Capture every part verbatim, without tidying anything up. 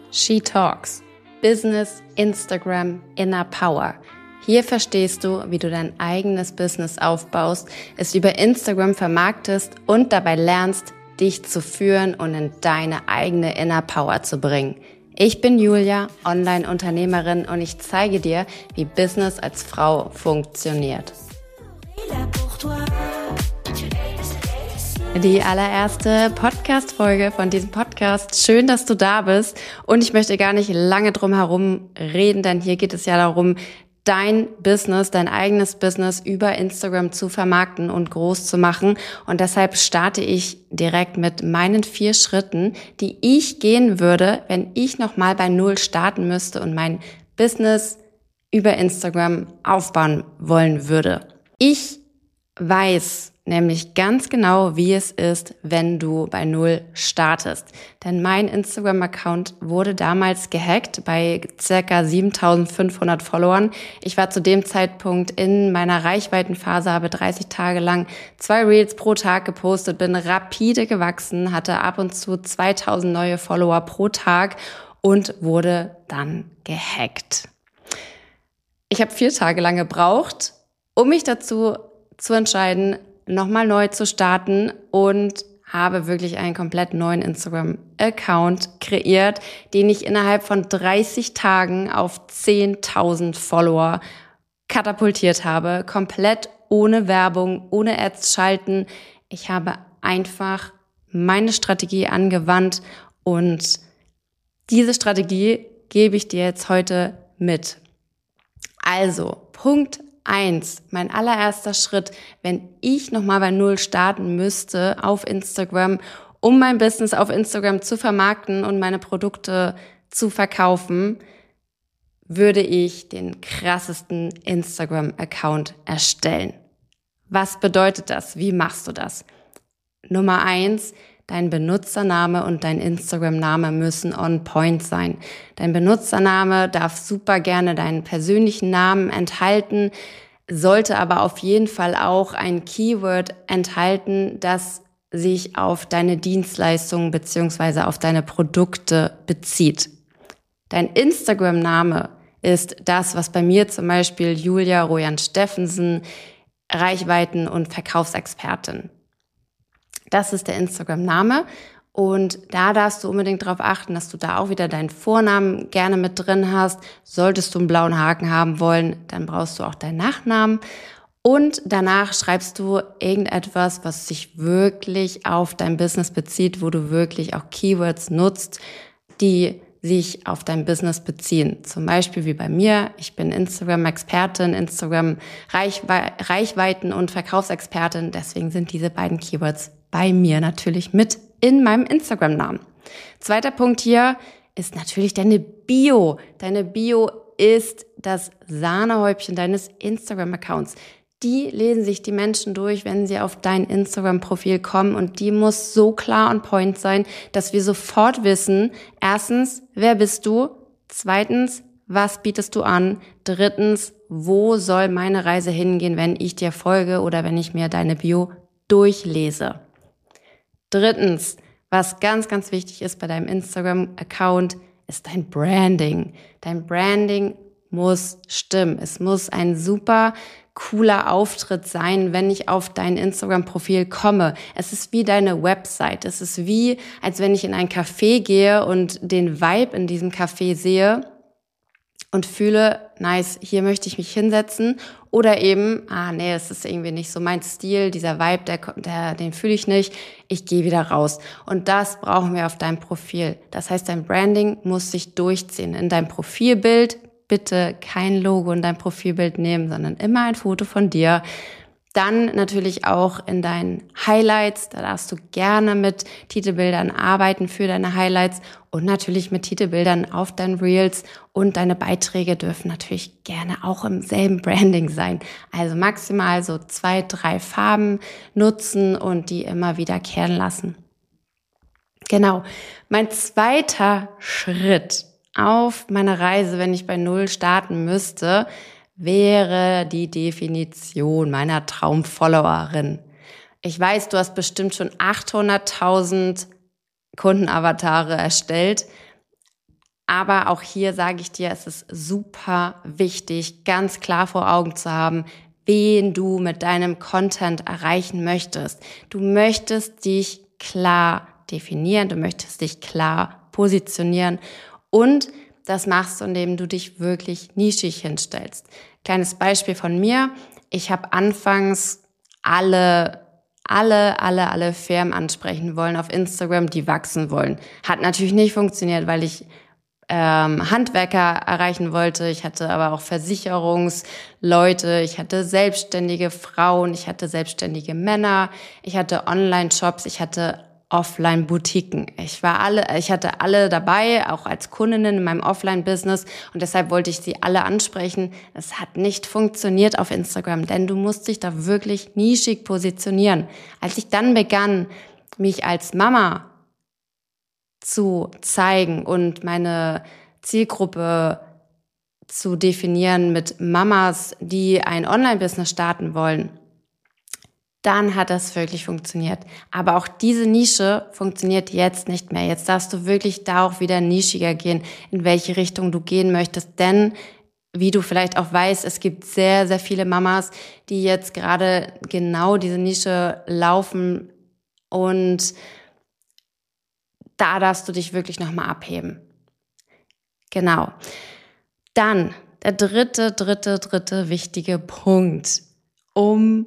She Talks. Business, Instagram, Inner Power. Hier verstehst du, wie du dein eigenes Business aufbaust, es über Instagram vermarktest und dabei lernst, dich zu führen und in deine eigene Inner Power zu bringen. Ich bin Julia, Online-Unternehmerin, und ich zeige dir, wie Business als Frau funktioniert. Die allererste Podcast-Folge von diesem Podcast. Schön, dass du da bist. Und ich möchte gar nicht lange drum herum reden, denn hier geht es ja darum, dein Business, dein eigenes Business über Instagram zu vermarkten und groß zu machen. Und deshalb starte ich direkt mit meinen vier Schritten, die ich gehen würde, wenn ich nochmal bei Null starten müsste und mein Business über Instagram aufbauen wollen würde. Ich weiß nämlich ganz genau, wie es ist, wenn du bei Null startest. Denn mein Instagram-Account wurde damals gehackt bei ca. siebentausendfünfhundert Followern. Ich war zu dem Zeitpunkt in meiner Reichweitenphase, habe dreißig Tage lang zwei Reels pro Tag gepostet, bin rapide gewachsen, hatte ab und zu zweitausend neue Follower pro Tag und wurde dann gehackt. Ich habe vier Tage lang gebraucht, um mich dazu zu entscheiden, nochmal neu zu starten, und habe wirklich einen komplett neuen Instagram-Account kreiert, den ich innerhalb von dreißig Tagen auf zehntausend Follower katapultiert habe. Komplett ohne Werbung, ohne Ads schalten. Ich habe einfach meine Strategie angewandt, und diese Strategie gebe ich dir jetzt heute mit. Also, Punkt Eins, mein allererster Schritt, wenn ich nochmal bei Null starten müsste auf Instagram, um mein Business auf Instagram zu vermarkten und meine Produkte zu verkaufen, würde ich den krassesten Instagram-Account erstellen. Was bedeutet das? Wie machst du das? Nummer eins, dein Benutzername und dein Instagram-Name müssen on point sein. Dein Benutzername darf super gerne deinen persönlichen Namen enthalten, sollte aber auf jeden Fall auch ein Keyword enthalten, das sich auf deine Dienstleistungen bzw. auf deine Produkte bezieht. Dein Instagram-Name ist das, was bei mir zum Beispiel Julia Rojan Steffensen, Reichweiten- und Verkaufsexpertin. Das ist der Instagram-Name, und da darfst du unbedingt darauf achten, dass du da auch wieder deinen Vornamen gerne mit drin hast. Solltest du einen blauen Haken haben wollen, dann brauchst du auch deinen Nachnamen, und danach schreibst du irgendetwas, was sich wirklich auf dein Business bezieht, wo du wirklich auch Keywords nutzt, die sich auf dein Business beziehen. Zum Beispiel wie bei mir, ich bin Instagram-Expertin, Instagram-Reichweiten- und Verkaufsexpertin, deswegen sind diese beiden Keywords bei mir natürlich mit in meinem Instagram-Namen. Zweiter Punkt hier ist natürlich deine Bio. Deine Bio ist das Sahnehäubchen deines Instagram-Accounts. Die lesen sich die Menschen durch, wenn sie auf dein Instagram-Profil kommen, und die muss so klar on point sein, dass wir sofort wissen, erstens, wer bist du? Zweitens, was bietest du an? Drittens, wo soll meine Reise hingehen, wenn ich dir folge oder wenn ich mir deine Bio durchlese? Drittens, was ganz, ganz wichtig ist bei deinem Instagram-Account, ist dein Branding. Dein Branding muss stimmen. Es muss ein super cooler Auftritt sein, wenn ich auf dein Instagram-Profil komme. Es ist wie deine Website. Es ist wie, als wenn ich in ein Café gehe und den Vibe in diesem Café sehe und fühle, nice, hier möchte ich mich hinsetzen. Oder eben, ah nee, es ist irgendwie nicht so mein Stil, dieser Vibe, der, der, den fühle ich nicht, ich gehe wieder raus. Und das brauchen wir auf deinem Profil. Das heißt, dein Branding muss sich durchziehen. In deinem Profilbild bitte kein Logo in dein Profilbild nehmen, sondern immer ein Foto von dir. Dann natürlich auch in deinen Highlights, da darfst du gerne mit Titelbildern arbeiten für deine Highlights und natürlich mit Titelbildern auf deinen Reels, und deine Beiträge dürfen natürlich gerne auch im selben Branding sein. Also maximal so zwei, drei Farben nutzen und die immer wiederkehren lassen. Genau, mein zweiter Schritt auf meiner Reise, wenn ich bei Null starten müsste, wäre die Definition meiner Traumfollowerin. Ich weiß, du hast bestimmt schon achthunderttausend Kundenavatare erstellt. Aber auch hier sage ich dir, es ist super wichtig, ganz klar vor Augen zu haben, wen du mit deinem Content erreichen möchtest. Du möchtest dich klar definieren, du möchtest dich klar positionieren und das machst du, indem du dich wirklich nischig hinstellst. Kleines Beispiel von mir. Ich habe anfangs alle, alle, alle, alle Firmen ansprechen wollen auf Instagram, die wachsen wollen. Hat natürlich nicht funktioniert, weil ich ähm, Handwerker erreichen wollte. Ich hatte aber auch Versicherungsleute. Ich hatte selbstständige Frauen. Ich hatte selbstständige Männer. Ich hatte Online-Shops. Ich hatte Offline-Boutiquen. Ich war alle, ich hatte alle dabei, auch als Kundinnen in meinem Offline-Business und deshalb wollte ich sie alle ansprechen. Es hat nicht funktioniert auf Instagram, denn du musst dich da wirklich nischig positionieren. Als ich dann begann, mich als Mama zu zeigen und meine Zielgruppe zu definieren mit Mamas, die ein Online-Business starten wollen, dann hat das wirklich funktioniert. Aber auch diese Nische funktioniert jetzt nicht mehr. Jetzt darfst du wirklich da auch wieder nischiger gehen, in welche Richtung du gehen möchtest. Denn, wie du vielleicht auch weißt, es gibt sehr, sehr viele Mamas, die jetzt gerade genau diese Nische laufen. Und da darfst du dich wirklich nochmal abheben. Genau. Dann der dritte, dritte, dritte wichtige Punkt, um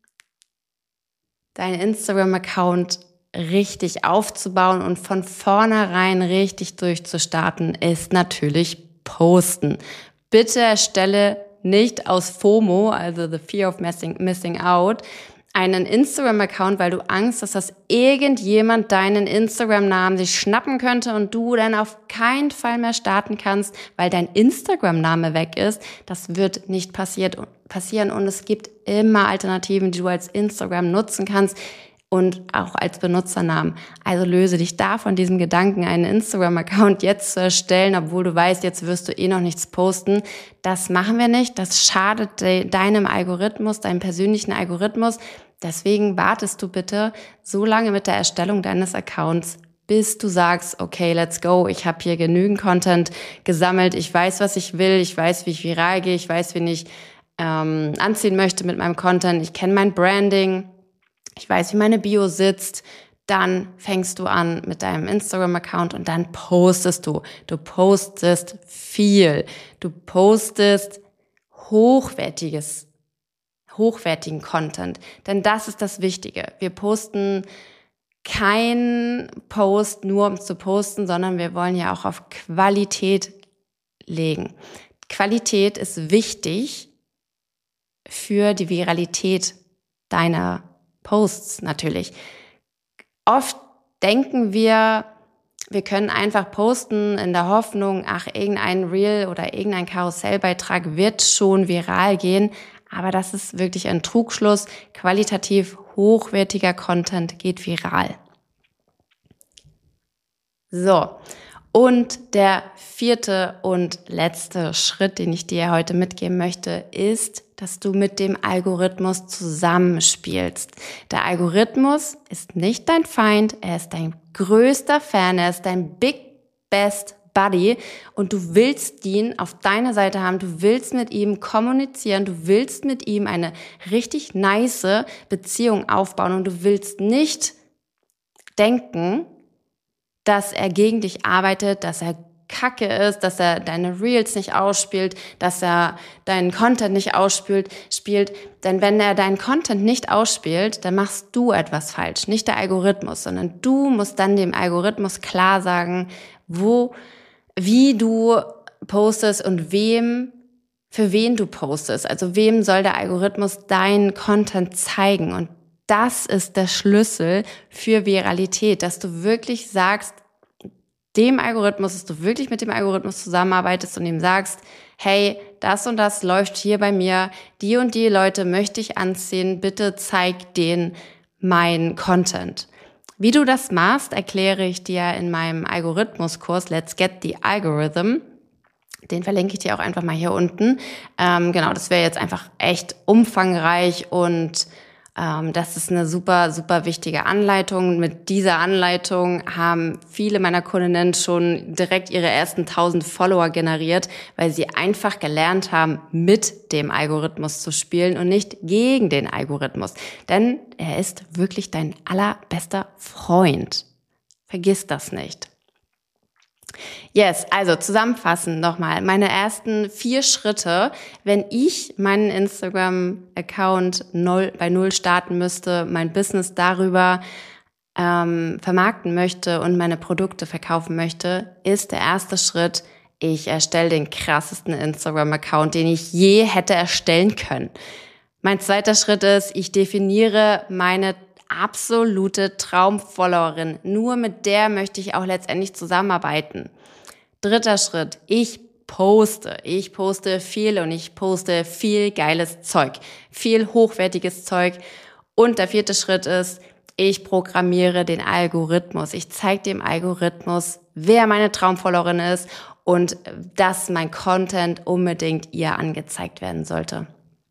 deinen Instagram-Account richtig aufzubauen und von vornherein richtig durchzustarten, ist natürlich Posten. Bitte erstelle nicht aus FOMO, also the fear of missing, missing out, einen Instagram-Account, weil du Angst hast, dass irgendjemand deinen Instagram-Namen sich schnappen könnte und du dann auf keinen Fall mehr starten kannst, weil dein Instagram-Name weg ist. Das wird nicht passiert, passieren und es gibt immer Alternativen, die du als Instagram nutzen kannst und auch als Benutzernamen. Also löse dich da von diesem Gedanken, einen Instagram-Account jetzt zu erstellen, obwohl du weißt, jetzt wirst du eh noch nichts posten. Das machen wir nicht. Das schadet de- deinem Algorithmus, deinem persönlichen Algorithmus. Deswegen wartest du bitte so lange mit der Erstellung deines Accounts, bis du sagst, okay, let's go, ich habe hier genügend Content gesammelt, ich weiß, was ich will, ich weiß, wie ich viral gehe, ich weiß, wen ich ähm, anziehen möchte mit meinem Content, ich kenne mein Branding, ich weiß, wie meine Bio sitzt. Dann fängst du an mit deinem Instagram-Account und dann postest du. Du postest viel. Du postest hochwertiges, hochwertigen Content. Denn das ist das Wichtige. Wir posten kein Post nur um zu posten, sondern wir wollen ja auch auf Qualität legen. Qualität ist wichtig für die Viralität deiner Posts natürlich. Oft denken wir, wir können einfach posten in der Hoffnung, ach, irgendein Reel oder irgendein Karussellbeitrag wird schon viral gehen. Aber das ist wirklich ein Trugschluss. Qualitativ hochwertiger Content geht viral. So, und der vierte und letzte Schritt, den ich dir heute mitgeben möchte, ist, dass du mit dem Algorithmus zusammenspielst. Der Algorithmus ist nicht dein Feind, er ist dein größter Fan, er ist dein Big Best Buddy und du willst ihn auf deiner Seite haben, du willst mit ihm kommunizieren, du willst mit ihm eine richtig nice Beziehung aufbauen und du willst nicht denken, dass er gegen dich arbeitet, dass er Kacke ist, dass er deine Reels nicht ausspielt, dass er deinen Content nicht ausspielt, spielt. Denn wenn er deinen Content nicht ausspielt, dann machst du etwas falsch. Nicht der Algorithmus, sondern du musst dann dem Algorithmus klar sagen, wo, wie du postest und wem, für wen du postest. Also wem soll der Algorithmus deinen Content zeigen? Und das ist der Schlüssel für Viralität, dass du wirklich sagst, dem Algorithmus, dass du wirklich mit dem Algorithmus zusammenarbeitest und ihm sagst, hey, das und das läuft hier bei mir, die und die Leute möchte ich anziehen, bitte zeig denen mein Content. Wie du das machst, erkläre ich dir in meinem Algorithmuskurs Let's Get the Algorithm. Den verlinke ich dir auch einfach mal hier unten. Ähm, genau, das wäre jetzt einfach echt umfangreich und Ähm, das ist eine super, super wichtige Anleitung. Mit dieser Anleitung haben viele meiner Kundinnen schon direkt ihre ersten tausend Follower generiert, weil sie einfach gelernt haben, mit dem Algorithmus zu spielen und nicht gegen den Algorithmus. Denn er ist wirklich dein allerbester Freund. Vergiss das nicht. Yes, also zusammenfassend nochmal, meine ersten vier Schritte, wenn ich meinen Instagram-Account null, bei Null starten müsste, mein Business darüber ähm, vermarkten möchte und meine Produkte verkaufen möchte, ist der erste Schritt, ich erstelle den krassesten Instagram-Account, den ich je hätte erstellen können. Mein zweiter Schritt ist, ich definiere meine absolute Traumfollowerin. Nur mit der möchte ich auch letztendlich zusammenarbeiten. Dritter Schritt, ich poste. Ich poste viel und ich poste viel geiles Zeug. Viel hochwertiges Zeug. Und der vierte Schritt ist, ich programmiere den Algorithmus. Ich zeige dem Algorithmus, wer meine Traumfollowerin ist und dass mein Content unbedingt ihr angezeigt werden sollte.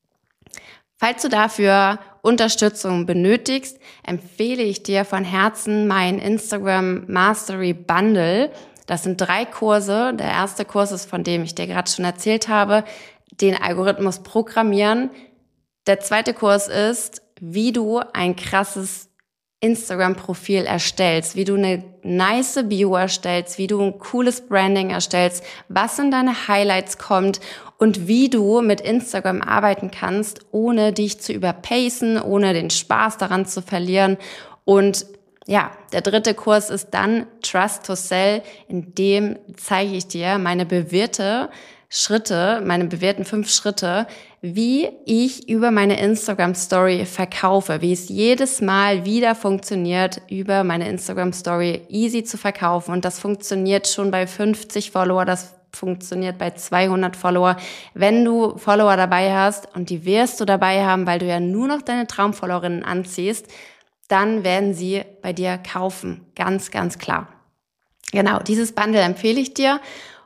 Falls du dafür Unterstützung benötigst, empfehle ich dir von Herzen mein Instagram Mastery Bundle. Das sind drei Kurse. Der erste Kurs ist, von dem ich dir gerade schon erzählt habe, den Algorithmus programmieren. Der zweite Kurs ist, wie du ein krasses Instagram-Profil erstellst, wie du eine nice Bio erstellst, wie du ein cooles Branding erstellst, was in deine Highlights kommt und wie du mit Instagram arbeiten kannst, ohne dich zu überpacen, ohne den Spaß daran zu verlieren. Und ja, der dritte Kurs ist dann Trust to Sell, in dem zeige ich dir meine bewährte Schritte, meine bewährten fünf Schritte, wie ich über meine Instagram-Story verkaufe, wie es jedes Mal wieder funktioniert, über meine Instagram-Story easy zu verkaufen. Und das funktioniert schon bei fünfzig Follower, das funktioniert bei zweihundert Follower. Wenn du Follower dabei hast, und die wirst du dabei haben, weil du ja nur noch deine Traumfollowerinnen anziehst, dann werden sie bei dir kaufen. Ganz, ganz klar. Genau, dieses Bundle empfehle ich dir.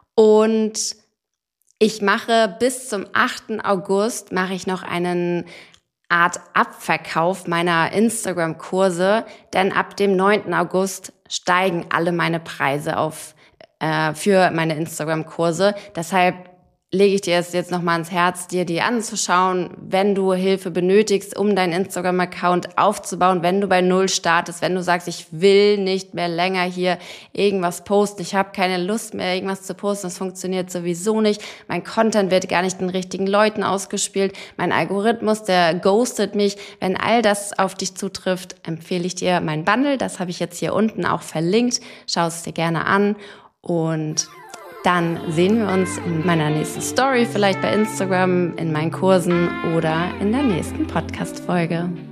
Und ich mache bis zum achten August mache ich noch einen Art Abverkauf meiner Instagram-Kurse, denn ab dem neunten August steigen alle meine Preise auf äh, für meine Instagram-Kurse. Deshalb lege ich dir es jetzt nochmal ans Herz, dir die anzuschauen, wenn du Hilfe benötigst, um deinen Instagram-Account aufzubauen, wenn du bei Null startest, wenn du sagst, ich will nicht mehr länger hier irgendwas posten, ich habe keine Lust mehr, irgendwas zu posten, das funktioniert sowieso nicht, mein Content wird gar nicht den richtigen Leuten ausgespielt, mein Algorithmus, der ghostet mich. Wenn all das auf dich zutrifft, empfehle ich dir mein Bundle, das habe ich jetzt hier unten auch verlinkt, schau es dir gerne an und dann sehen wir uns in meiner nächsten Story, vielleicht bei Instagram, in meinen Kursen oder in der nächsten Podcast-Folge.